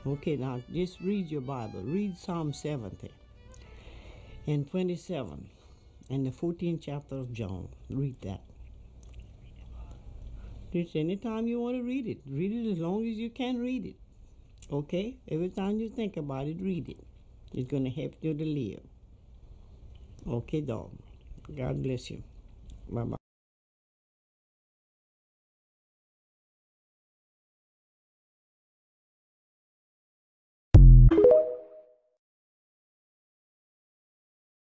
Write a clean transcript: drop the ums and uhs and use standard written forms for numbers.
Okay, now just read your Bible. Read Psalm 70 and 27 and the 14th chapter of John. Read that. Just anytime you want to read it. Read it as long as you can read it. Okay? Every time you think about it, read it. It's going to help you to live. Okay, dog. God bless you. Bye-bye.